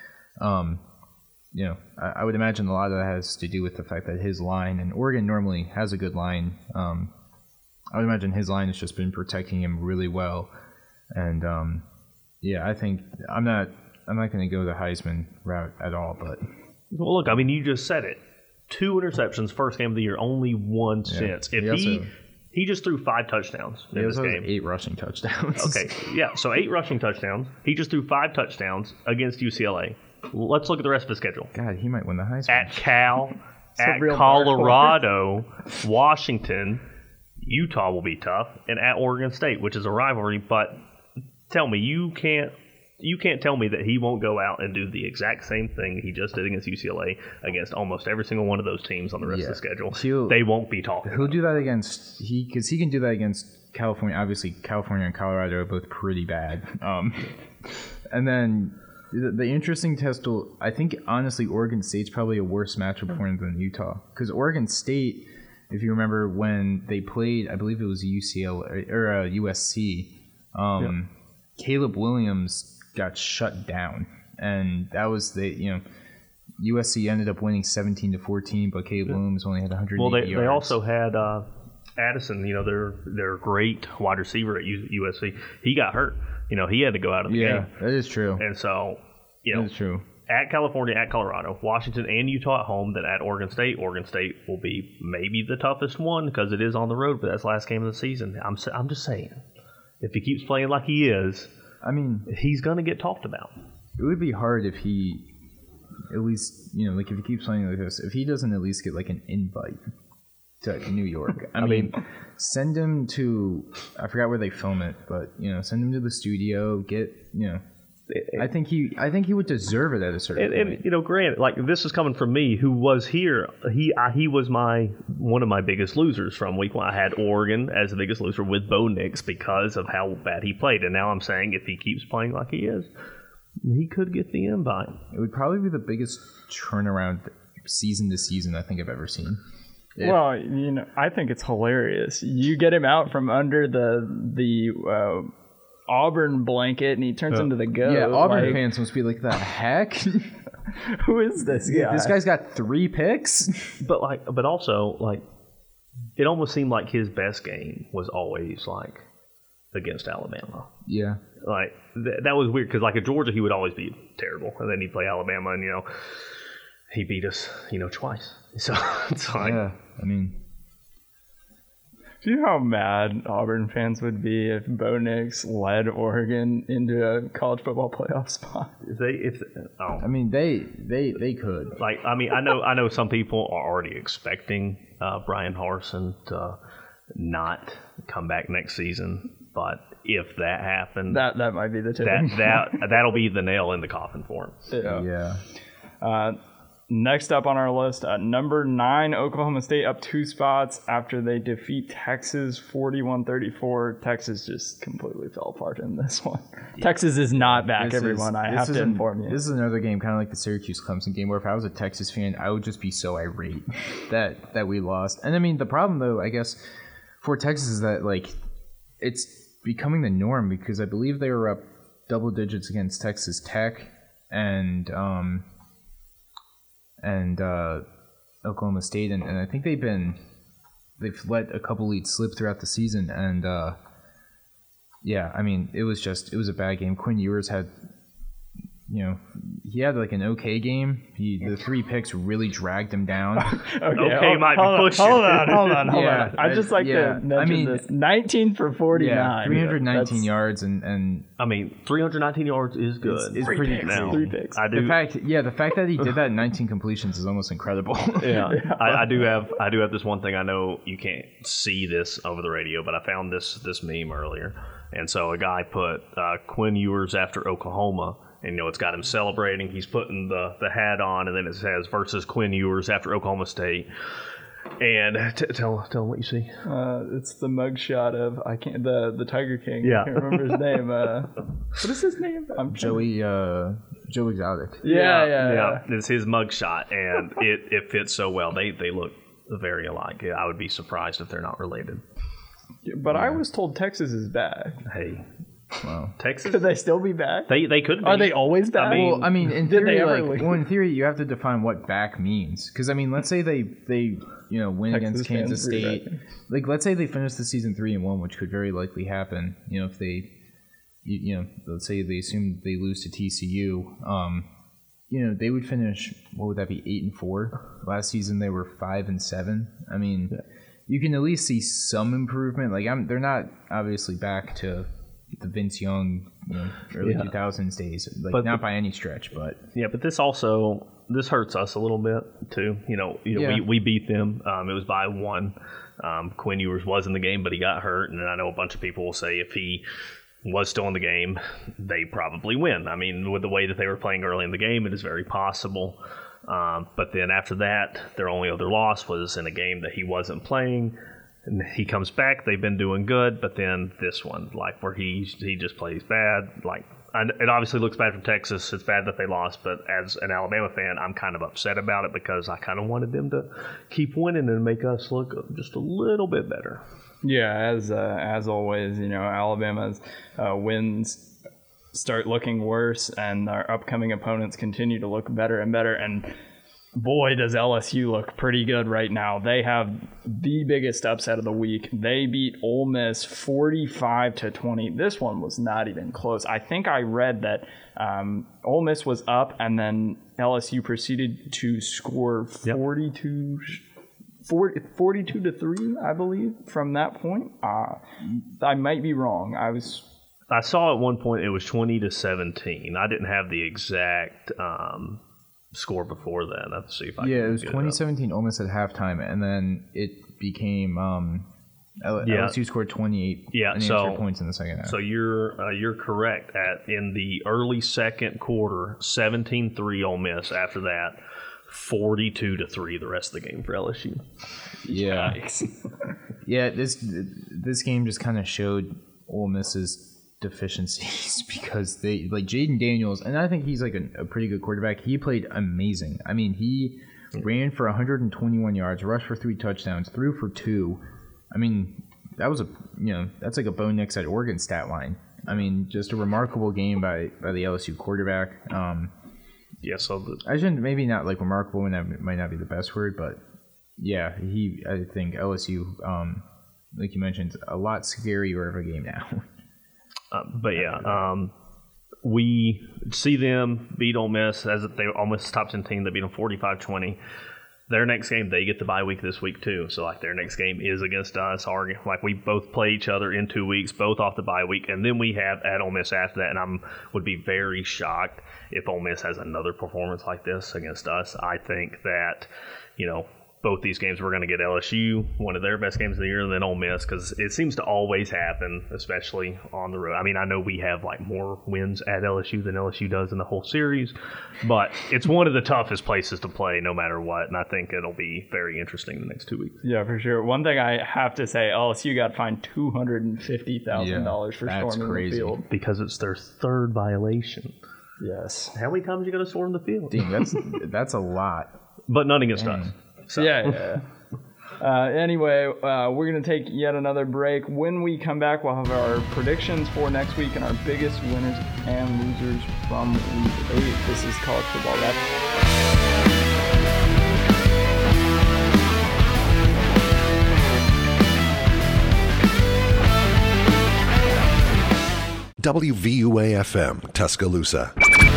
um, you know, I, I would imagine a lot of that has to do with the fact that his line, and Oregon normally has a good line, um, I would imagine his line has just been protecting him really well. And, um, yeah, I think I'm not I'm not going to go the Heisman route at all, but. Well, look, I mean, you just said it. Two interceptions, first game of the year, only one Yeah. since. If He also- he... He just threw five touchdowns in He this also has game. eight rushing touchdowns. Okay, yeah, so eight rushing touchdowns. He just threw five touchdowns against U C L A. Let's look at the rest of his schedule. God, he might win the Heisman. At Cal, a at real Colorado, Washington, Utah will be tough, and at Oregon State, which is a rivalry. But tell me, you can't you can't tell me that he won't go out and do the exact same thing he just did against U C L A against almost every single one of those teams on the rest Yeah. of the schedule. He'll- they won't be talking. He'll do that against he because he can do that against California. Obviously, California and Colorado are both pretty bad. Um, and then the, the interesting test will, I think, honestly, Oregon State's probably a worse matchup for him than Utah, because Oregon State, if you remember when they played, I believe it was U C L A or uh, U S C, um, Caleb Williams got shut down, and that was the you know. U S C ended up winning seventeen to fourteen, but Caleb Williams only had one hundred eighty Well, they yards. they also had uh, Addison, you know, their their great wide receiver at U- USC. He got hurt. You know, he had to go out of the yeah, game. that is true. And so, you That know, is true. at California, at Colorado, Washington, and Utah at home, then at Oregon State. Oregon State will be maybe the toughest one because it is on the road, but that's the last game of the season. I'm sa- I'm just saying, if he keeps playing like he is, I mean, he's going to get talked about. it would be hard if he, at least, you know, like if he keeps playing like this, if he doesn't at least get like an invite to New York. I, I mean, mean- send him to, I forgot where they film it, but, you know, send him to the studio, get, you know, I think he, I think he would deserve it at a certain And, point. and you know, granted, like this is coming from me, who was here. He I, he was my one of my biggest losers from week one. I had Oregon as the biggest loser with Bo Nix because of how bad he played. And now I'm saying if he keeps playing like he is, he could get the invite. It would probably be the biggest turnaround season to season I think I've ever seen. If- Well, you know, I think it's hilarious. You get him out from under the the uh, Auburn blanket, and he turns into the goat. yeah, Auburn like, fans must be like, the heck? Who is this guy? This guy's got three picks? But like, but also like, it almost seemed like his best game was always like against Alabama. Yeah. Like th- that was weird because like at Georgia he would always be terrible, and then he'd play Alabama, and you know he beat us, you know, twice. So it's like, Yeah. I mean, Do you know how mad Auburn fans would be if Bo Nix led Oregon into a college football playoff spot? if they if oh. I mean they they they could. Like, I mean, I know I know some people are already expecting uh, Brian Harsin to not come back next season, but if that happens, That that might be the that tipping that that'll be the nail in the coffin for him. Yeah. Yeah. Uh, next up on our list, uh, number nine, Oklahoma State up two spots after they defeat Texas forty-one thirty-four. Texas just completely fell apart in this one. Yeah. Texas is not back, This everyone. is- I this have is to an- inform you. This is another game, kind of like the Syracuse Clemson game, where if I was a Texas fan, I would just be so irate that that we lost. And I mean, the problem though, I guess, for Texas is that like it's becoming the norm because I believe they were up double digits against Texas Tech and um and uh, Oklahoma State, and, and I think they've been they've let a couple leads slip throughout the season, and uh, yeah, I mean it was just it was a bad game. Quinn Ewers had, you know, he had like an okay game. He the three picks really dragged him down. okay, Okay, hold, might be hold on, pushing. hold on, hold on, hold Yeah, on. I'd just like yeah, to mention I mean- this. nineteen for forty-nine. Yeah, three hundred nineteen That's- yards, and and I mean, three hundred nineteen yards is good. It's- it's Three pretty picks, now. three picks. I do. the fact, yeah, the fact that he did that in nineteen completions is almost incredible. Yeah, I, I do have I do have this one thing. I know you can't see this over the radio, but I found this this meme earlier, and so a guy put uh, Quinn Ewers after Oklahoma, and you know it's got him celebrating. He's putting the the hat on, and then it says versus Quinn Ewers after Oklahoma State. And t- tell tell him what you see. Uh, it's the mugshot of I can't the the Tiger King. Yeah. I can't remember his name. Uh, what is his name? I'm Joey uh, Joe Exotic. Yeah, yeah, yeah. It's his mugshot, and it, it fits so well. They they look very alike. I would be surprised if they're not related. But I was told Texas is back. Hey, Wow. Texas. Could they still be back? They they could be. Are they always back? I mean, Well, I mean, in Did they theory, ever like, leave? well, in theory, you have to define what back means. Because I mean, let's say they they you know win Texas against Kansas fans State. re-backing. Like, let's say they finish the season three and one, which could very likely happen. You know, if they, you, you know, let's say they assume they lose to T C U. Um, you know, they would finish. What would that be? Eight and four. Last season they were five and seven. I mean, you can at least see some improvement. Like, I'm, they're not obviously back to the Vince Young, you know, early Yeah. two thousands days. Like, But not the- by any stretch, but. Yeah, but this also this hurts us a little bit too. You know, you know, Yeah. we, we beat them. Um, it was by one. Um, Quinn Ewers was in the game, but he got hurt, and I know a bunch of people will say if he was still in the game, they probably win. I mean, with the way that they were playing early in the game, it is very possible. Um, but then after that, their only other loss was in a game that he wasn't playing. And he comes back. They've been doing good, but then this one, like where he he just plays bad. Like I, it obviously looks bad for Texas. It's bad that they lost, but as an Alabama fan, I'm kind of upset about it because I kind of wanted them to keep winning and make us look just a little bit better. Yeah, as uh, as always, you know, Alabama's uh, wins start looking worse, and our upcoming opponents continue to look better and better. And boy, does L S U look pretty good right now. They have the biggest upset of the week. They beat Ole Miss forty-five to twenty. This one was not even close. I think I read that um, Ole Miss was up, and then L S U proceeded to score forty-two. forty, forty-two to three, I believe, from that point. Uh, I might be wrong. I was I saw at one point it was twenty to seventeen. I didn't have the exact um, score before then. Let's see if I Yeah, can it was get twenty up. seventeen Ole Miss at halftime, and then it became um, L- Yeah. L S U scored twenty-eight Yeah, unanswered so- points in the second half. So you're uh, you're correct. At in the early second quarter, seventeen three Ole Miss. After that, forty-two to three the rest of the game for L S U. yeah, yeah. This this game just kind of showed Ole Miss's deficiencies because they like Jaden Daniels, and I think he's like a, a pretty good quarterback. He played amazing. I mean, he ran for one hundred twenty-one yards, rushed for three touchdowns, threw for two. I mean, that was a you know that's like a Bo Nix at Oregon stat line. I mean, just a remarkable game by by the L S U quarterback. Um, Yeah, so the, I shouldn't maybe not like remarkable, and that might not be the best word, but yeah, he. I think L S U, um, like you mentioned, a lot scarier of a game now. uh, but yeah, um, we see them beat Ole Miss as if they were almost top ten team. They beat them forty-five twenty. Their next game, they get the bye week this week too. So like their next game is against us. Our, like we both play each other in two weeks, both off the bye week, and then we have at Ole Miss after that. And I'm would be very shocked if Ole Miss has another performance like this against us. I think that, you know, both these games we're going to get L S U, one of their best games of the year, and then Ole Miss, because it seems to always happen, especially on the road. I mean, I know we have like more wins at L S U than L S U does in the whole series, but it's one of the toughest places to play no matter what, and I think it'll be very interesting the next two weeks. Yeah, for sure. One thing I have to say, L S U got fined two hundred fifty thousand dollars yeah, for storming crazy. the field. Because it's their third violation. Yes. How many times are you going to storm the field? Dang, that's, that's a lot. But none against Dang. us. So. Yeah, yeah. Uh, anyway, uh, we're going to take yet another break. When we come back, we'll have our predictions for next week and our biggest winners and losers from week eight. This is College Football Wrap. W V U A F M, Tuscaloosa.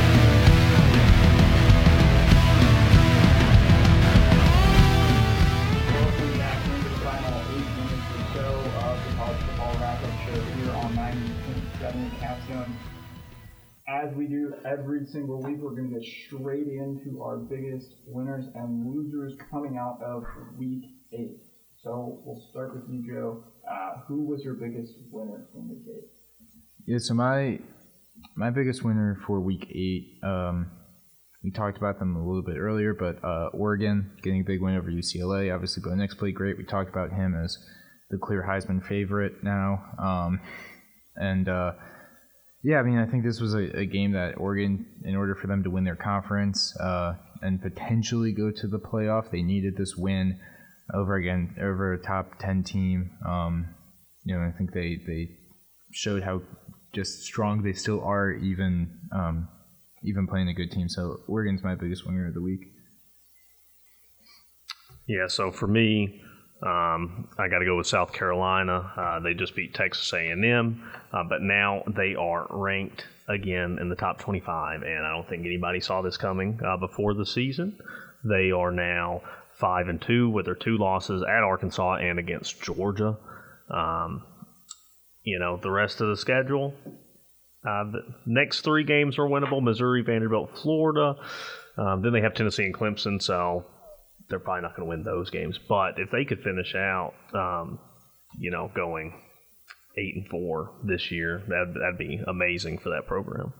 As we do every single week, we're going to get straight into our biggest winners and losers coming out of week eight. So we'll start with you, Joe. Uh, who was your biggest winner from week eight? Yeah, so my my biggest winner for week eight, um, we talked about them a little bit earlier, but uh, Oregon getting a big win over U C L A. Obviously, Bo Nix played great. We talked about him as the clear Heisman favorite now. Um, and, uh, yeah, I mean, I think this was a, a game that Oregon, in order for them to win their conference uh, and potentially go to the playoff, they needed this win over, again, over a top ten team. Um, you know, I think they, they showed how just strong they still are, even um, even playing a good team. So Oregon's my biggest winner of the week. Yeah, so for me, um, I got to go with South Carolina. Uh, they just beat Texas A and M, uh, but now they are ranked again in the top twenty-five, and I don't think anybody saw this coming uh, before the season. They are now five and two with their two losses at Arkansas and against Georgia. Um, You know, the rest of the schedule, uh, the next three games are winnable: Missouri, Vanderbilt, Florida. Um, then they have Tennessee and Clemson, so they're probably not going to win those games. But if they could finish out, um, you know, going eight and four this year, that'd, that'd be amazing for that program.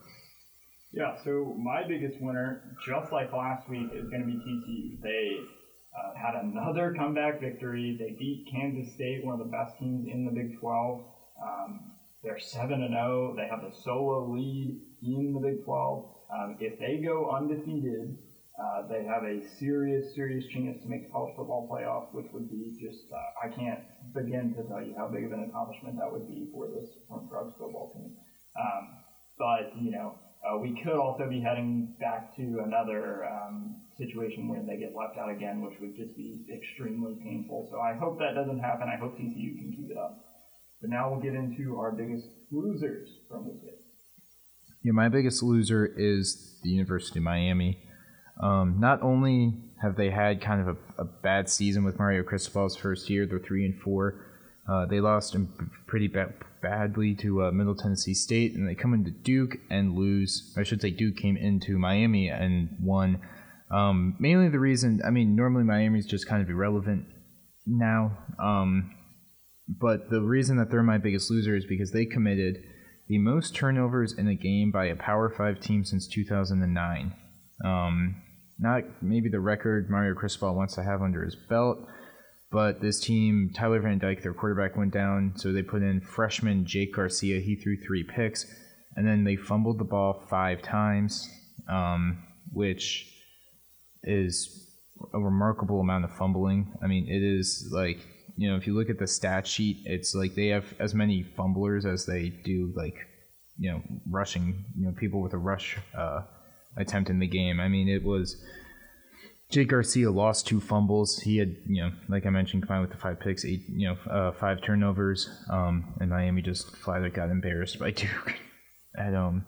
Yeah, so my biggest winner, just like last week, is going to be T C U. They uh, had another comeback victory. They beat Kansas State, one of the best teams in the Big twelve. Um, they're seven and oh. They have the solo lead in the Big twelve. Um, if they go undefeated, uh, they have a serious, serious chance to make the college football playoff, which would be just, uh, I can't begin to tell you how big of an accomplishment that would be for this Horned Frogs football team. Um, but, you know, uh, we could also be heading back to another um, situation where they get left out again, which would just be extremely painful. So I hope that doesn't happen. I hope T C U can keep it up. But now we'll get into our biggest losers from this game. Yeah, my biggest loser is the University of Miami. Um, not only have they had kind of a, a bad season with Mario Cristobal's first year, they're three and four. Uh, they lost pretty ba- badly to uh, Middle Tennessee State, and they come into Duke and lose. I should say Duke came into Miami and won. Um, mainly the reason, I mean, normally Miami's just kind of irrelevant now. Um, But the reason that they're my biggest loser is because they committed the most turnovers in a game by a Power five team since two thousand nine. Um, not maybe the record Mario Cristobal wants to have under his belt, but this team, Tyler Van Dyke, their quarterback, went down, so they put in freshman Jake Garcia. He threw three picks, and then they fumbled the ball five times, um, which is a remarkable amount of fumbling. I mean, it is like... You know, if you look at the stat sheet, it's like they have as many fumblers as they do, like, you know, rushing, you know, people with a rush uh, attempt in the game. I mean, it was Jake Garcia lost two fumbles. He had, you know, like I mentioned, combined with the five picks, eight, you know, uh, five turnovers. Um, and Miami just flat out got embarrassed by Duke at home.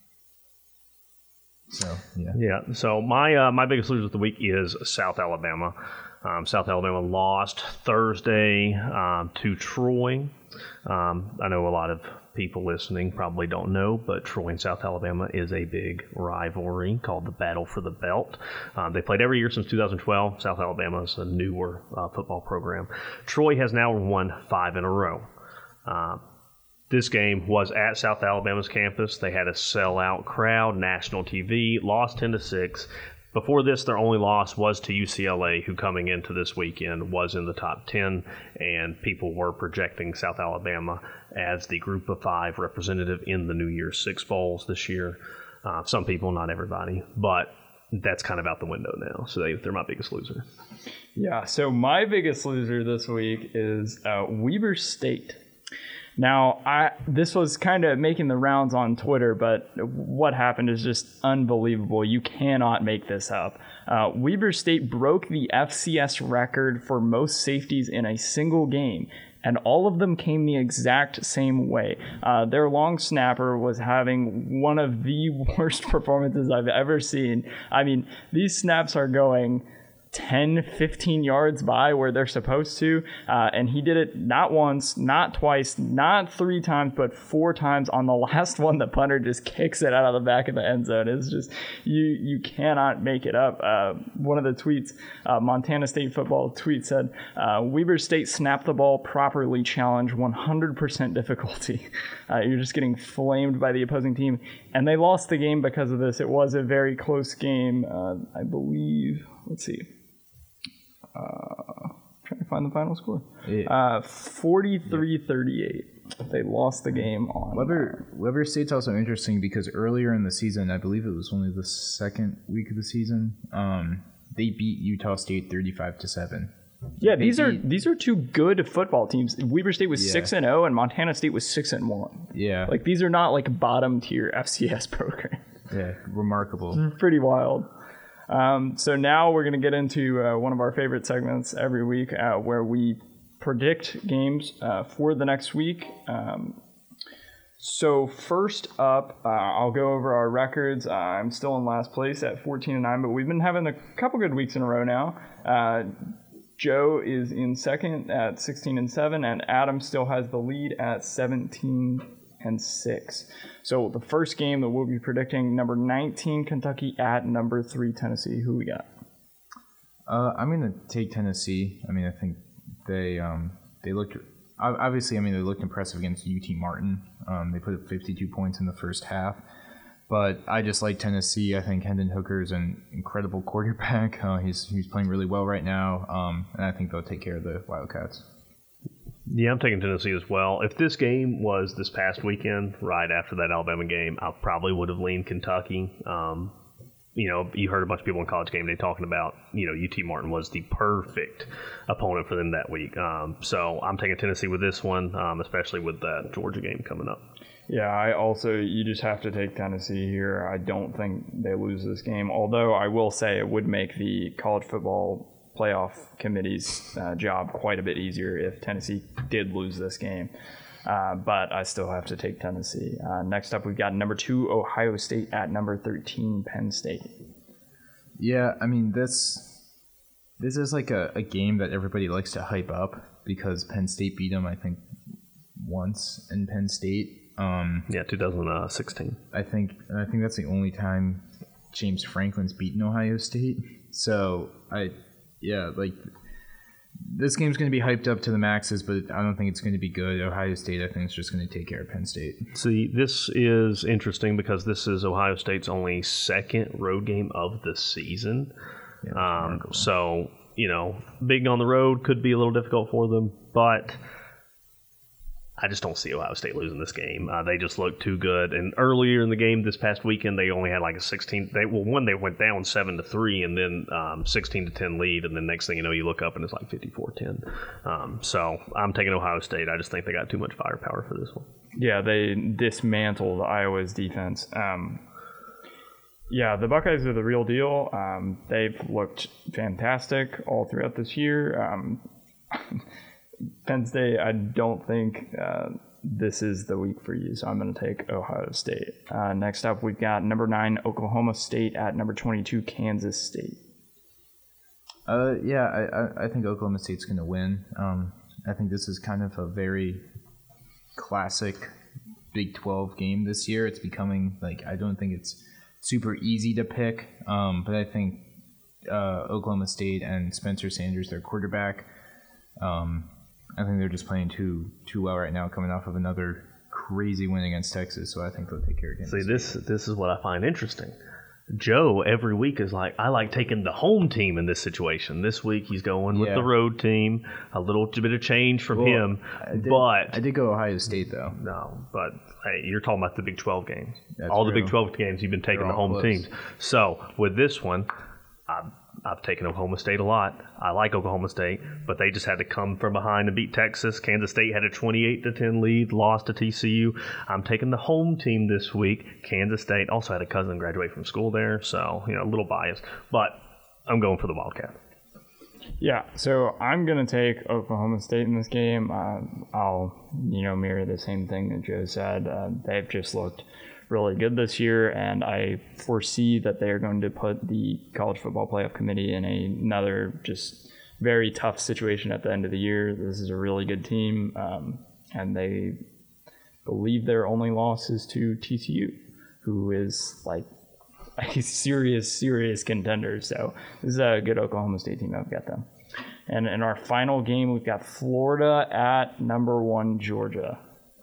So yeah, yeah. So my uh, my biggest loser of the week is South Alabama. Um, South Alabama lost Thursday um, to Troy. Um, I know a lot of people listening probably don't know, but Troy and South Alabama is a big rivalry called the Battle for the Belt. Um, they played every year since two thousand twelve. South Alabama is a newer uh, football program. Troy has now won five in a row. Uh, This game was at South Alabama's campus. They had a sellout crowd, national T V, lost ten to six. Before this, their only loss was to U C L A, who coming into this weekend was in the top ten, and people were projecting South Alabama as the group of five representative in the New Year's Six Bowls this year. Uh, some people, not everybody, but that's kind of out the window now. So they, they're my biggest loser. Yeah, so my biggest loser this week is uh, Weber State. Now, I this was kind of making the rounds on Twitter, but what happened is just unbelievable. You cannot make this up. Uh, Weber State broke the F C S record for most safeties in a single game, and all of them came the exact same way. Uh, their long snapper was having one of the worst performances I've ever seen. I mean, these snaps are going ten, fifteen yards by where they're supposed to, uh, and he did it not once, not twice, not three times, but four times. On the last one, the punter just kicks it out of the back of the end zone. It's just, you you cannot make it up. Uh, one of the tweets, uh, Montana State football tweet said, uh, Weber State snapped the ball properly, challenge one hundred percent difficulty. Uh, you're just getting flamed by the opposing team, and they lost the game because of this. It was a very close game, uh, I believe. Let's see. Uh, trying to find the final score. Yeah. Uh, forty-three thirty-eight. They lost the game on. Weber, Weber State's also interesting because earlier in the season, I believe it was only the second week of the season, um, they beat Utah State thirty-five to seven. Yeah, they these beat, are these are two good football teams. Weber State was yeah. six and zero, and Montana State was six and one. Yeah, like these are not like bottom tier F C S programs. Yeah, remarkable. Pretty wild. Um, so now we're going to get into uh, one of our favorite segments every week uh, where we predict games uh, for the next week. Um, so first up, uh, I'll go over our records. Uh, I'm still in last place at fourteen and nine, but we've been having a couple good weeks in a row now. Uh, Joe is in second at sixteen and seven, and Adam still has the lead at seventeen and six. So the first game that we'll be predicting, number nineteen Kentucky at number three Tennessee. Who we got? Uh, I'm gonna take Tennessee. I mean, I think they um, they looked obviously. I mean, they looked impressive against U T Martin. Um, they put up fifty-two points in the first half. But I just like Tennessee. I think Hendon Hooker is an incredible quarterback. Uh, he's he's playing really well right now, um, and I think they'll take care of the Wildcats. Yeah, I'm taking Tennessee as well. If this game was this past weekend, right after that Alabama game, I probably would have leaned Kentucky. Um, you know, you heard a bunch of people in College Game Day talking about, you know, U T Martin was the perfect opponent for them that week. Um, so I'm taking Tennessee with this one, um, especially with that Georgia game coming up. Yeah, I also, you just have to take Tennessee here. I don't think they lose this game, although I will say it would make the college football playoff committee's uh, job quite a bit easier if Tennessee did lose this game. Uh, but I still have to take Tennessee. Uh, next up, we've got number two, Ohio State at number thirteen, Penn State. Yeah, I mean, this this is like a, a game that everybody likes to hype up because Penn State beat them, I think, once in Penn State. Um, yeah, two thousand sixteen. I think I think that's the only time James Franklin's beaten Ohio State. So I, yeah, like this game's going to be hyped up to the maxes, but I don't think it's going to be good. Ohio State, I think, is just going to take care of Penn State. See, this is interesting because this is Ohio State's only second road game of the season. Yeah, um, so you know, being on the road could be a little difficult for them, but I just don't see Ohio State losing this game. Uh, they just look too good. And earlier in the game this past weekend, they only had like a sixteen. They well, one they went down seven to three, and then um, sixteen to ten lead. And then next thing you know, you look up and it's like fifty-four ten. Um, so I'm taking Ohio State. I just think they got too much firepower for this one. Yeah, they dismantled Iowa's defense. Um, Yeah, the Buckeyes are the real deal. Um, they've looked fantastic all throughout this year. Um, Penn State, I don't think uh, this is the week for you, so I'm going to take Ohio State. Uh, next up, we've got number nine, Oklahoma State at number twenty-two, Kansas State. Uh, yeah, I, I, I think Oklahoma State's going to win. Um, I think this is kind of a very classic Big twelve game this year. It's becoming, like, I don't think it's super easy to pick, um, but I think uh, Oklahoma State and Spencer Sanders, their quarterback, um, I think they're just playing too too well right now, coming off of another crazy win against Texas, so I think they'll take care of Kansas See, State. this this is what I find interesting. Joe every week is like, I like taking the home team in this situation. This week he's going with Yeah. the road team. A little bit of change from Well, him, I did, but I did go Ohio State, though. no. But hey, you're talking about the Big twelve games. That's all the true. Big twelve games you've been taking They're the all home close. teams. So with this one, I've, I've taken Oklahoma State a lot. I like Oklahoma State, but they just had to come from behind and beat Texas. Kansas State had a twenty-eight to ten lead, lost to T C U. I'm taking the home team this week. Kansas State also had a cousin graduate from school there, so you know a little biased, but I'm going for the Wildcat. Yeah, so I'm going to take Oklahoma State in this game. Uh, I'll, you know, mirror the same thing that Joe said. Uh, they've just looked really good this year, and I foresee that they are going to put the College Football Playoff Committee in a, another just very tough situation at the end of the year. This is a really good team, um, and they believe their only loss is to T C U, who is like a serious, serious contender. So this is a good Oklahoma State team. I've got them. And in our final game, we've got Florida at number one, Georgia.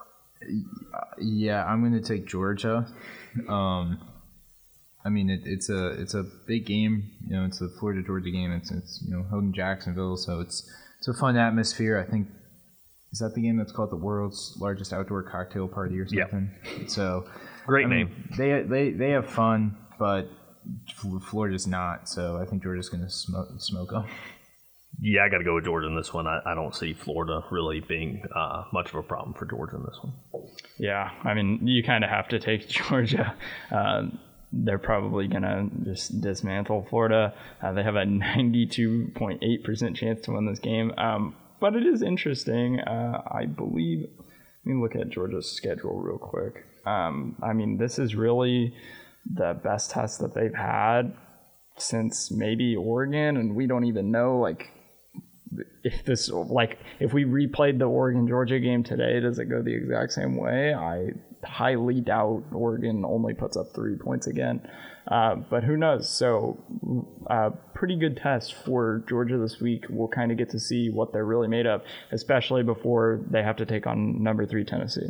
Yeah, I'm going to take Georgia. Um, I mean, it, it's a it's a big game. You know, it's a Florida Georgia game. It's it's you know held in Jacksonville, so it's it's a fun atmosphere. I think is that the game that's called the world's largest outdoor cocktail party or something. Yep. So Great I name. mean, they they they have fun, but Florida's not. So I think Georgia's going to smoke smoke them. Yeah, I got to go with Georgia in this one. I, I don't see Florida really being uh, much of a problem for Georgia in this one. Yeah, I mean, you kind of have to take Georgia. Um, they're probably going to just dismantle Florida. Uh, they have a ninety-two point eight percent chance to win this game. Um, but it is interesting. Uh, I believe, let me look at Georgia's schedule real quick. Um, I mean, this is really the best test that they've had since maybe Oregon, and we don't even know, like, if this, like, if we replayed the Oregon-Georgia game today, does it go the exact same way? I highly doubt Oregon only puts up three points again. Uh, but who knows? So, uh, pretty good test for Georgia this week. We'll kind of get to see what they're really made of, especially before they have to take on number three Tennessee.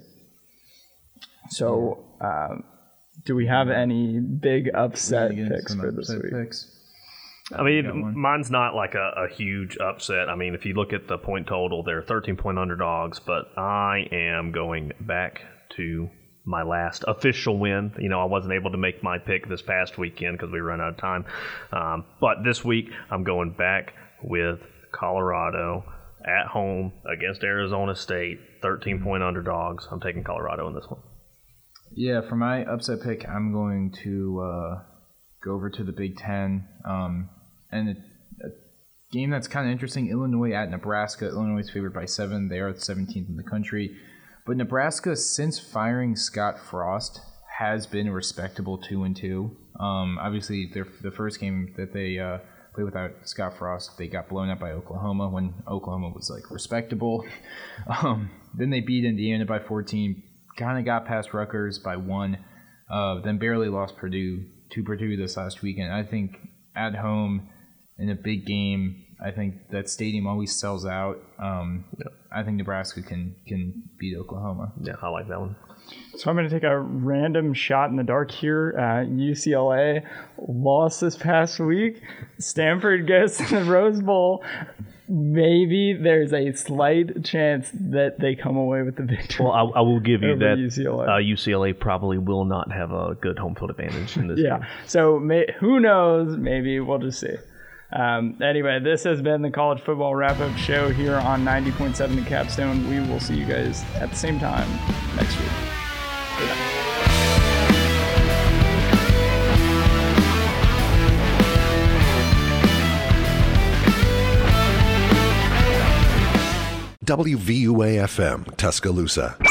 So, uh, do we have any big upset picks for this week? Picks. I mean, mine's not like a, a huge upset. I mean, if you look at the point total, they're thirteen-point underdogs, but I am going back to my last official win. You know, I wasn't able to make my pick this past weekend because we ran out of time. Um, but this week, I'm going back with Colorado at home against Arizona State, thirteen-point underdogs. I'm taking Colorado in this one. Yeah, for my upset pick, I'm going to uh, go over to the Big Ten. Um, and a, a game that's kind of interesting, Illinois at Nebraska. Illinois is favored by seven. They are the seventeenth in the country. But Nebraska, since firing Scott Frost, has been a respectable two and two. Um, obviously, their, the first game that they uh, played without Scott Frost, they got blown up by Oklahoma when Oklahoma was like respectable. Um, then they beat Indiana by fourteen. Kind of got past Rutgers by one. Uh, then barely lost Purdue to Purdue this last weekend. I think at home in a big game, I think that stadium always sells out. Um, yep. I think Nebraska can can beat Oklahoma. Yeah, I like that one. So I'm going to take a random shot in the dark here. Uh, U C L A lost this past week. Stanford goes to the Rose Bowl. Maybe there's a slight chance that they come away with the victory. Well, I, I will give you that U C L A. Uh, U C L A probably will not have a good home field advantage in this yeah. game. So may, who knows? Maybe we'll just see. Um, anyway, this has been the College Football Wrap-Up Show here on ninety point seven The Capstone. We will see you guys at the same time next week. Yeah. W V U A F M, Tuscaloosa.